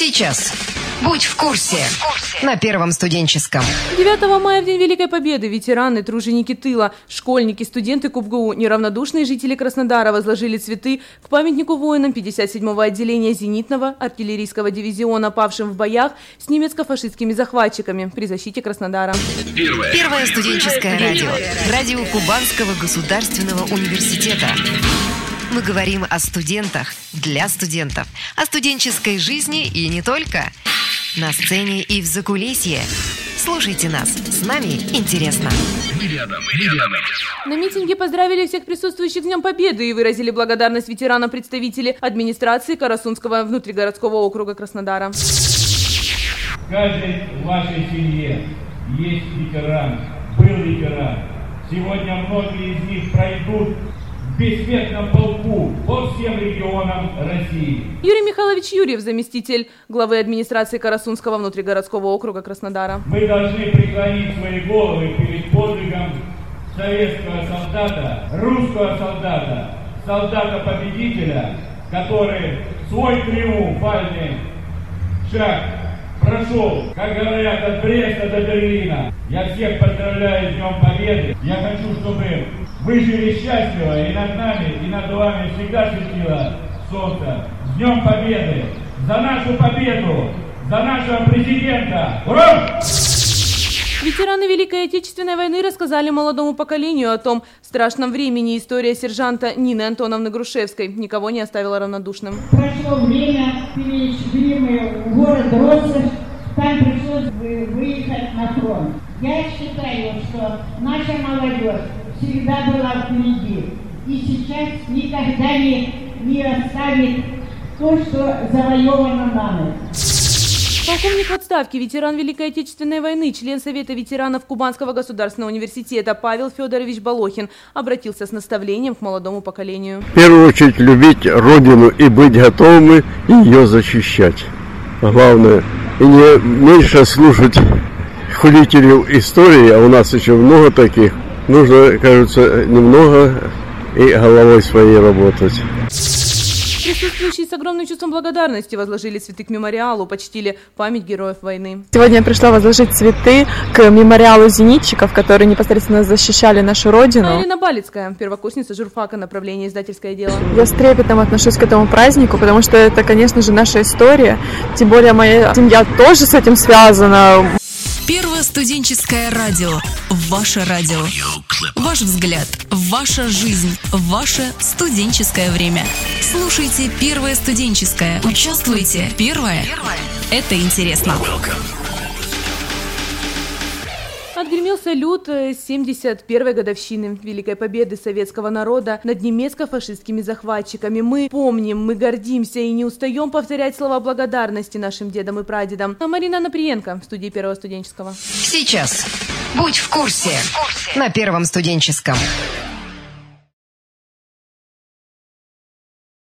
Сейчас. Будь в курсе. На Первом студенческом. 9 мая, в День Великой Победы, ветераны, труженики тыла, школьники, студенты КубГУ, неравнодушные жители Краснодара возложили цветы к памятнику воинам 57-го отделения зенитного артиллерийского дивизиона, павшим в боях с немецко-фашистскими захватчиками при защите Краснодара. Первое студенческое радио. Радио Кубанского государственного университета. Мы говорим о студентах, для студентов, о студенческой жизни и не только. На сцене и в закулисье. Слушайте нас, с нами интересно. Мы рядом. На митинге поздравили всех присутствующих с Днем Победы и выразили благодарность ветеранам представители администрации Карасунского внутригородского округа Краснодара. В каждой вашей семье есть ветеран, был ветеран. Сегодня многие из них пройдут в бессмертном полку по всем регионам России. Юрий Михайлович Юрьев, заместитель главы администрации Карасунского внутригородского округа Краснодара. Мы должны преклонить свои головы перед подвигом советского солдата, русского солдата, солдата-победителя, который свой триумфальный шаг прошел, как говорят, от Бреста до Берлина. Я всех поздравляю с Днем Победы. Я хочу, чтобы вы жили счастливо, и над нами, и над вами всегда светило солнце. С Днем Победы! За нашу победу! За нашего президента! Ура! Ветераны Великой Отечественной войны рассказали молодому поколению о том страшном времени. История сержанта Нины Антоновны Грушевской никого не оставила равнодушным. Прошло время, перешли мы в город Россов, там пришлось выехать на фронт. Я считаю, что наша молодежь всегда была впереди и сейчас никогда не оставит то, что завоевано нами. Полковник в отставке, ветеран Великой Отечественной войны, член Совета ветеранов Кубанского государственного университета Павел Федорович Болохин обратился с наставлением к молодому поколению. В первую очередь любить Родину и быть готовыми ее защищать. Главное, и не меньше слушать хулителей истории, а у нас еще много таких. Нужно, кажется, немного и головой своей работать. Присутствующие с огромным чувством благодарности возложили цветы к мемориалу, почтили память героев войны. Сегодня я пришла возложить цветы к мемориалу зенитчиков, которые непосредственно защищали нашу родину. Ирина Балицкая, первокурсница журфака, направление издательское дело. Я с трепетом отношусь к этому празднику, потому что это, конечно же, наша история. Тем более моя семья тоже с этим связана. Первое студенческое радио. Ваше радио. Ваш взгляд. Ваша жизнь. Ваше студенческое время. Слушайте Первое студенческое. Участвуйте. Первое. Это интересно. Отгремел салют 71-й годовщины Великой Победы советского народа над немецко-фашистскими захватчиками. Мы помним, мы гордимся и не устаем повторять слова благодарности нашим дедам и прадедам. Марина Наприенко в студии Первого студенческого. Сейчас. Будь в курсе. На Первом студенческом.